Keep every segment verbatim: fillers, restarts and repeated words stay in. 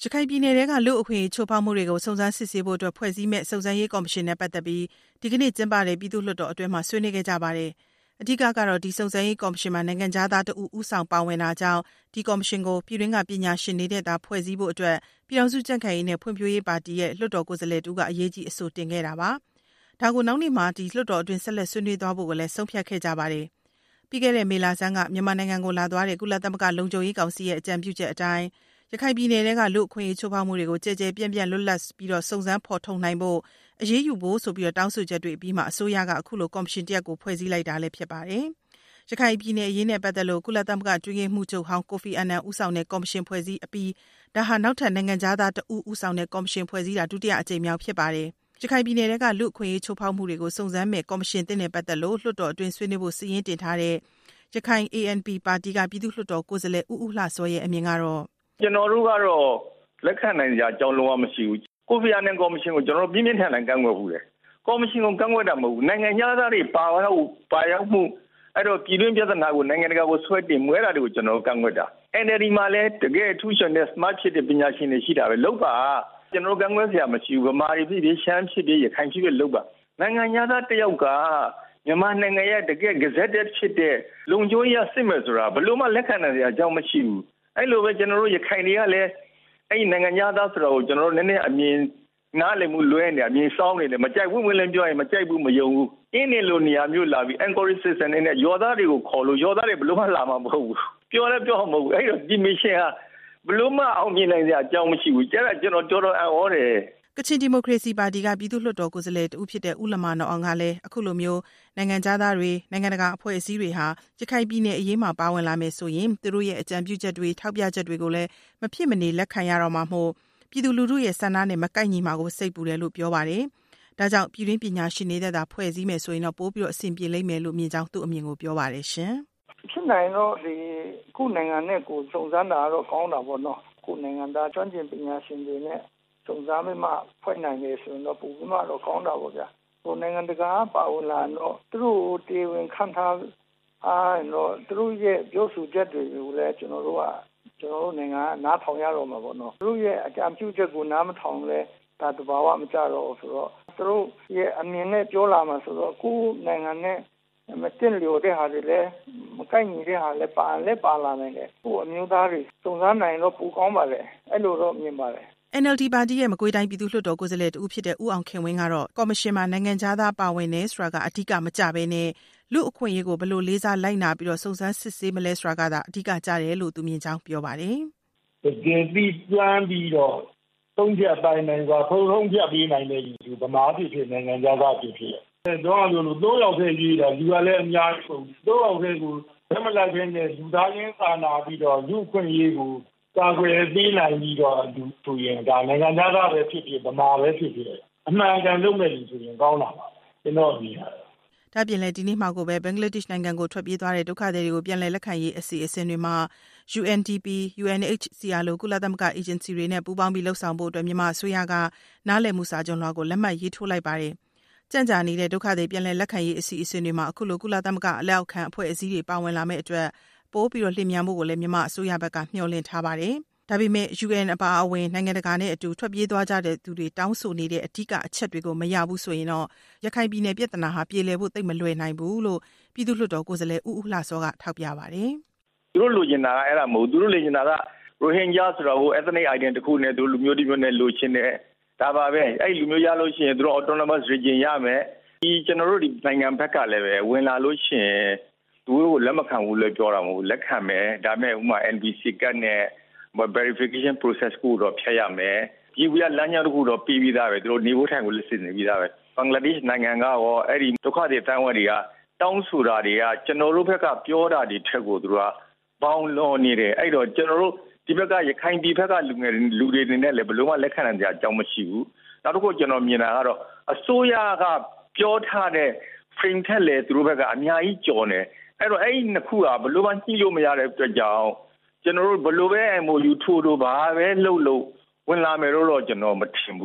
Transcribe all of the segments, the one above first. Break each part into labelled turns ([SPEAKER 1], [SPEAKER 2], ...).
[SPEAKER 1] ရခိုင်ပြည်နယ်ကလူ့အခွင့်အရေးချိုးဖောက်မှုတွေကိုစုံစမ်းစစ်ဆေးဖို့အတွက်ဖွဲ့စည်းမဲ့စုံစမ်းရေးကော်မရှင်နဲ့ပတ်သက်ပြီးဒီကနေ့ကျင်းပတဲ့ပြည်သူ့လွှတ်တော်အတွင်းမှာဆွေးနွေးခဲ့ကြပါတယ်။အဓိကကတော့ဒီစုံစမ်းရေးကော်မရှင်မှာနိုင်ငံခြားသားတဦးဦးဆောင်ပါဝင်တာကြောင့်ဒီကော်မရှင်ကိုပြည်တွင်းကပညာရှင်တွေနဲ့တာဖွဲ့စည်းဖို့အတွက်ပြည်ထောင်စုကြံ့ခိုင်ရေးနဲ့ဖွံ့ဖြိုးရေးပါတီရဲ့လွှတ်တော်ကိုယ်စားလှယ်တူကအရေးကြီးအဆိုတင်ခဲ့တာပါ။ဒါကိုနောက်နေ့မှာဒီလွှတ်တော်အတွင်းဆက်လက်ဆွေးနွေးသွားဖို့ကိုလည်းဆုံးဖြတ်ခဲ့ကြပါတယ်။ပြီးခဲ့တဲ့မေလဆန်းကမြန်မာနိုင်ငံကိုလာသွားတဲ့ကုလသမဂ္ဂလုံခြုံရေးကောင်စီရဲ့အကြံပြုချက်အတိုင်းရခိုင်ပြည်နယ်ကလူ့အခွင့်အရေးချိုးဖောက်မှုတွေကိုကြဲကြဲပြန့်ပြန့်လွတ်လပ်ပြီးတော့စုံစမ်းဖော်ထုတ်နိုင်ဖို့အရေးယူဖို့ဆိုပြီးတော့တောင်းဆိုချက်တွေအပြီးမှာအစိုးရကအခုလိုကော်မရှင်တရက်ကိုဖွဲ့စည်းလိုက်တာလည်းဖြစ်ပါတယ်။ရခိုင်ပြည်နယ်အရေးနဲ့ပတ်သက်လို့ကုလသမဂ္ဂအတွင်းရေးမှူးချုပ်ဟောင်းကိုဖီအာနန်ဦးဆောင်တဲ့ကော်မရှင်ဖွဲ့စည်းအပြီးဒါဟာနောက်ထပ်နိုင်ငံခြားသားတဦးဦးဆောင်တဲ့ကော်မရှင်ဖွဲ့စည်းတာဒုတိယအကြိမ်မြောက်ဖြစ်ပါတယ်။ရခိုင်ပြည်နယ်ကလူ့အခွင့်အရေးချိုးဖောက်မှုတွေကိုစုံစမ်းမဲ့ကော်မရှင်တင်တဲ့ပတ်သက်လို့လွှတ်တော်အတွင်းဆွေးနွေးဖို့စီရင်တင်ထားတဲ့ရခိုင် A N P ပါတီကပြည်သူ့လွှတ်တော်ကိုယ်စားလှယ်ဦးဦးလှစောရဲ့အမြင်ကတော့
[SPEAKER 2] ကျွန်တော်တို့ကတော့လက်ခံနိုင်ကြအကြောင်းလုံးဝမရှိဘူးကိုဖီအာနန်ကော်မရှင်ကိုကျွန်တော်ပြင်းပြင်းထန်ထန်ကန့်ကွက်ဘူးလေကော်မရှင်ကိုကန့်ကွက်တာမဟုတ်ဘူးနိုင်ငံသားတွေပါရောက်ပါရောက်မှုအဲ့တော့ပြည်တွင်းပြဿနာကိုနိုင်ငံတကာကိုဆွဲတင်မွဲတာတွေကိုကျွန်တော်ကန့်ကွက်တာ N L D မှာလည်းတကယ်အထူးရှင်တဲ့ smart ဖြစ်တဲ့ပညာရှင်တွေရှိတာပဲလောက်ပါကျွန်တော်ကန့်ကွက်စရာမရှိဘူးဗမာတွေဖြစ်ဖြစ်ရှမ်းဖြစ်ဖြစ်ရခိုင်ဖြစ်ဖြစ်လောက်ပါနိုင်ငံသားတယောက်ကမြန်မာနိုင်ငံရဲ့တကယ် gazetted ဖြစ်တဲ့လုံခြုံရေးစစ်မယ်ဆိုတာဘလို့မှလက်ခံနိုင်စရာအကြောင်းမရှိဘူးအဲ့လိုပဲကျွန်တော်တို့ရခိုင်တွေကလည်းအဲ့ဒီနိုင်ငံသားဆိုတော့ကျွန်တော်တို့နည်းနည်းအမြင်နားလည်မှုလွဲနေအမြင်စောင်းနေတယ်မကြိုက်ဝင်ဝင်လည်းပြောရင်မကြိုက်ဘူးမယုံဘူးအင်းနေလိုနေရာမျိုးလာပြီး encourage system နဲ့ရောသားတွေကိုခေါ်လို့ရောသားတွေဘလို့မှလာမှာမဟုတ်ဘူးပြောလည်းပြောမှာမဟုတ်ဘူးအဲ့တော့ဒီ mission ဟာဘလို့မှအောင်မြင်နိုင်စရာအကြောင်းမရှိဘူးကျတော့ကျွန်တော်တော်တော်အံ့ဩတယ်
[SPEAKER 1] ကချင်ဒီမိုကရေစီပါတီကပြည်သူ့လွှတ်တော်ကိုယ်စားလှယ်တဦးဖြစ်တဲ့ဦးလမနော်အောင်ကလည်းအခုလိုမျိုးနိုင်ငံခြားသားတွေနိုင်ငံတကာအဖွဲ့အစည်းတွေဟာရခိုင်ပြည်နယ်အရေးမှာပါဝင်လာမယ်ဆိုရင်သူတို့ရဲ့အကြံပြုချက်တွေထောက်ပြချက်တွေကိုလည်းမဖြစ်မနေလက်ခံရတော့မှာမို့ပြည်သူလူထုရဲ့ဆန္ဒနဲ့မကိုက်ညီမှာကိုစိတ်ပူတယ်လို့ပြောပါတယ်။ဒါကြောင့်ပြည်တွင်းပညာရှင်တွေတဲ့တာဖွဲ့စည်းမယ်ဆိုရင်တော့ပိုးပြီးတော့အဆင်ပြေလိမ့်မယ်လို့မြင်ကြောင်းသူ့အမြင်ကိုပြောပါတယ်ရှင်
[SPEAKER 3] ။ဖြစ်နိုင်တော့ဒီခုနိုင်ငံနဲ့ကိုစုံစမ်းတာတော့ကောင်းတာပေါ့နော်။ခုနိုင်ငံသားကျွမ်းကျင်ပညာရှင်တွေနဲ့စုံစမ်းမှဖွဲ့နိုင်တယ်ဆိုရင်တော့ပုံမှန်တော့ကောင်းတာပေါ့ဗျာဟိုနိုင်ငံတကာပါဝင်လာတော့သူတို့တေဝင်ခံထားအားတော့သူတို့ရဲ့ပြောဆိုချက်တွေကိုလည်းကျွန်တော်တို့ကကျွန်တော်တို့နိုင်ငံကနားထောင်ရတော့မှာပေါ့နော်သူတို့ရဲ့အကြံပြုချက်ကိုနားမထောင်လဲဒါတဘာဝမကြတော့ဆိုတော့သူတို့ရဲ့အမြင်နဲ့ပြောလာမှာဆိုတော့ကိုယ်နိုင်ငံနဲ့မတင်လျော်တဲ့ဟာတွေလည်းမကိုက်ညီတဲ့ဟာလည်းပါလည်းပါလာနိုင်တယ်ကိုယ်အမျိုးသားတွေစုံစမ်းနိုင်တော့ပူကောင်းပါလေအဲ့လိုတော့မြင်ပါတယ်
[SPEAKER 1] N L D ပါတီရဲ့မကွေးတိုင်းပြည်သူ့လွှတ်တော်ကိုယ်စားလှယ်တဦးဖြစ်တဲ့ဦးအောင်ခင်ဝင်းကတော့ကော်မရှင်မှာနိုင်ငံခြားသားပါဝင်နေဆိုတာကအဓိကမကြဘဲနဲ့လူအခွင့်အရေးကိုဘယ်လိုလေးစားလိုက်နာပြီးတော့စုံစမ်းစစ်ဆေးမလဲဆိုတာကသာအဓိကကြတယ်လို့သူမြင်ကြောင်းပြောပါတယ်
[SPEAKER 4] ။တကယ်ပြီးplanပြီးတော့သုံးချက်တိုင်းနိုင်စွာထုံထုံဖြတ်ပြီးနိုင်တဲ့လူဗမာပြည်ဖြစ်နိုင်ငံခြားသားဖြစ်ဖြစ်အဲတော့လို့သုံးယောက်ထဲကြီးတာလူကလည်းအများကြီးဆုံးသုံးယောက်ထဲကိုဆက်မလိုက်တဲ့လူသားချင်းစာနာပြီးတော့လူအခွင့်အရေးကိုကာကွယ်ပေးနိုင်ပြီးတော့သူဆိုရင်ဒါနိုင်ငံသားပဲဖြစ်ဖြစ်ဗမာပဲဖြစ်ဖြစ်အမှန်ကန်လုပ်မယ်လို့ဆိုရင်ကောင်းတာပါကျွန်တော်မြင်ရတယ်
[SPEAKER 1] ဒါပြင်လည်းဒီနေ့မှကိုပဲဘင်္ဂလားဒေ့ရှ်နိုင်ငံကိုထွက်ပြေးသွားတဲ့ဒုက္ခသည်တွေကိုပြန်လည်လက်ခံရေးအစီအစဉ်တွေမှာ U N D P, U N H C R လို့ကုလသမဂ္ဂအေဂျင်စီတွေနဲ့ပူးပေါင်းပြီးလှုပ်ဆောင်ဖို့အတွက်မြန်မာအစိုးရကနားလည်မှုစာချုပ်လွှာကိုလက်မှတ်ရေးထိုးလိုက်ပါတယ်။ကြံ့ကြာနေတဲ့ဒုက္ခသည်ပြန်လည်လက်ခံရေးအစီအစဉ်တွေမှာအခုလိုကုလသမဂ္ဂအလက်အောက်ခံအဖွဲ့အစည်းတွေပါဝင်လာမဲ့အတွက်ပိုးပြီးတော့လျင်မြန်ဖို့ကိုလည်းမြန်မာအစိုးရဘက်ကမျှော်လင့်ထားပါတယ်။ဒါပေမဲ့ U N အပါအဝင်နိုင်ငံတကာနဲ့အတူထွက်ပြေးသွားကြတဲ့သူတွေတောင်းဆိုနေတဲ့အဓိကအချက်တွေကိုမရဘူးဆိုရင်တော့ရခိုင်ပြည်နယ်ပြည်ထနာဟာပြေလည်ဖို့သိပ်မလွယ်နိုင်ဘူးလို့ပြည်သူ့လွှတ်တော်ကိုယ်စားလှယ်ဦးဦးလှစောကထောက်ပြပါတယ်
[SPEAKER 2] ။သူတို့လိုချင်တာကအဲ့ဒါမဟုတ်သူတို့လိုချင်တာကရိုဟင်ဂျာဆိုတော့ဟို ethnic identity တစ်ခုနဲ့သူတို့လူမျိုးတစ်မျိုးနဲ့လိုချင်တယ်ဒါပါပဲအဲ့လူမျိုးရလို့ရှိရင်သူတို့ autonomous region ရမယ်ဒီကျွန်တော်တို့ဒီနိုင်ငံဘက်ကလည်းပဲဝင်လာလို့ရှိရင်သူတို့ကိုလက်မခံဘူးလို့ပြောတာမဟုတ်လက်ခံမယ်ဒါပေမဲ့ဥပမာ N V C ကတ်နဲ့verification process ကိုတော့ဖြတ်ရမယ်ဒီဝရလမ်းကြောင်းတစ်ခုတော့ပြီးပြီးသားပဲသူတို့နေဖို့ထိုင်ကိုလက်စစ်နေပြီးသားပဲဘင်္ဂလားဒေ့ရှ်နိုင်ငံကရောအဲ့ဒီဒုက္ခသည်တန်းဝက်တွေကတောင်းဆိုတာတွေကကျွန်တော်တို့ဘက်ကပြောတာတွေထက်ကိုသူတို့ကဘောင်းလွန်နေတယ်အဲ့တော့ကျွန်တော်တို့ဒီဘက်ကရခိုင်ပြည်ဘက်ကလူငယ်လူတွေနေနဲ့လည်းဘယ်လိုမှလက်ခံနိုင်ကြအကြောင်းမရှိဘူးနောက်တစ်ခုကျွန်တော်မြင်တာကတော့အစိုးရကပြောထားတဲ့ frame ထက်လည်းသူတို့ဘက်ကအများကြီးကြော်နေအဲ့တော့အဲ့ဒီနှစ်ခုကဘယ်လိုမှညှိလို့မရတဲ့အတွက်ကြောင့်ကျွန်တော်တို့ဘယ်လိုပဲ M O U ထိုးတော့ဘာပဲလှုပ်လို့ဝင်လာမယ်လို့တော့ကျွန်တော်မထင်ဘူး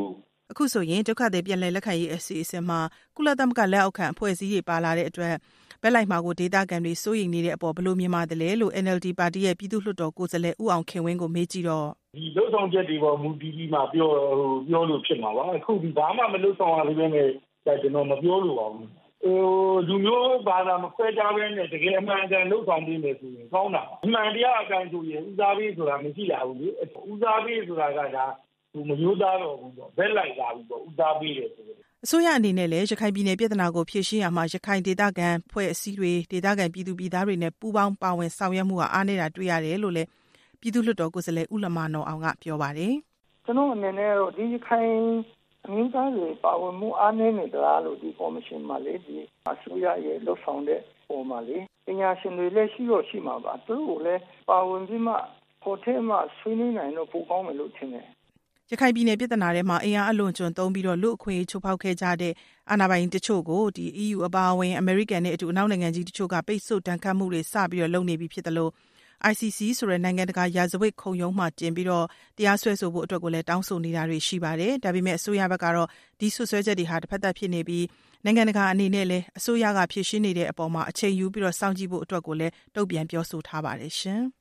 [SPEAKER 1] အခုဆိုရင်ဒုက္ခသည်ပြည်လည်လက်ခံရေးအစီအစဉ်မှာကုလသမဂ္ဂလက်အောက်ခံအဖွဲ့အစည်းတွေပါလာတဲ့အတွက်ဘက်လိုက်မှာကိုဒေသခံတွေစိုးရိမ်နေတဲ့အပေါ်ဘယ်လိုမြင်ပါတယ်လဲလို့ N L D ပါတီရဲ့ပြည်သူ့လွှတ်တော်ကိုယ်စားလှယ်ဦးအောင်ခင်ဝင်းကိုမေးကြည့်တော့
[SPEAKER 4] ဒီလုံဆောင်ချက်တွေပေါ်မူတည်ပြီးမှပြောဟိုပြောလို့ဖြစ်မှာပါအခုဒီဘာမှမလုံဆောင်ရသေးပဲနဲ့ကျွန်တော်မပြောလို့ပါဘူးဟိုလူမျိုးဘာသာမခွဲခြားဘဲနဲ့တကယ်အမှန်တန်လုံဆောင်ပြီးမယ်ဆိုရင်ကောင်းတာအမှန်တရားအတိုင်းဆိုရင်ဦးစားပေးဆိုတာမရှိရဘူးလေဦးစားပေးဆိုတာကဒါဟိုမမျိုးသားတော့ဘူးပေါ့ဘက်လိုက်လာဘူးပေါ့ဦးစားပေးတယ်ဆို
[SPEAKER 1] အစိုးရအနေနဲ့လည်းရခိုင်ပြည်နယ်ပြည်ထနာကိုဖြေရှင်းရမှာရခိုင်ဒေသခံဖွဲ့အစည်းတွေဒေသခံပြည်သူပြည်သားတွေနဲ့ပူးပေါင်းပါဝင်ဆောင်ရွက်မှုဟာအားနည်းတာတွေ့ရတယ်လို့လည်းပြည်သူ့လွှတ်တော်ကိုယ်စားလှယ်ဦးလမနော်အောင်ကပြောပါတယ်
[SPEAKER 3] ကျွန်တော်အနေနဲ့တော့ဒီရခိုင်အမျိုးသားတွေပါဝင်မှုအားနည်းနေကြလို့ဒီကော်မရှင်မှာလေဒီအစိုးရရဲ့လှုပ်ဆောင်တဲ့ပုံမှာလေပညာရှင်တွေလည်းရှိတော့ရှိမှာပါသူတို့လည်းပါဝင်ပြီးမှပေါ်ထဲမှာဆွေးနွေးနိုင်တော့ပိုကောင်းမယ်လို့ထင်တယ်
[SPEAKER 1] ရခိုင်ပြည်နယ်ပြည်ထနာထဲမှာအင်အားအလွန်ကျွံသုံးပြီးတော့လူအခွင့်အရေးချိုးဖောက်ခဲ့ကြတဲ့အာဏာပိုင်တချို့ကိုဒီ E U အပါအဝင်အမေရိကန်နဲ့အတူအနောက်နိုင်ငံကြီးတချို့ကပိတ်ဆို့တန်ခတ်မှုတွေစပြီးတော့လုပ်နေပြီဖြစ်တယ်လို့ I C C ဆိုတဲ့နိုင်ငံတကာရာဇဝတ်ခုံရုံးမှတင်ပြီးတော့တရားစွဲဆိုဖို့အတွက်ကိုလည်းတောင်းဆိုနေတာတွေရှိပါတယ်။ဒါပေမဲ့အစိုးရဘက်ကတော့ဒီဆွဆွဲချက်တွေဟာတစ်ဖက်သက်ဖြစ်နေပြီးနိုင်ငံတကာအနေနဲ့လည်းအစိုးရကဖြေရှင်းနေတဲ့အပေါ်မှာအချိန်ယူပြီးတော့စောင့်ကြည့်ဖို့အတွက်ကိုလည်းတုံ့ပြန်ပြောဆိုထားပါတယ်ရှင်။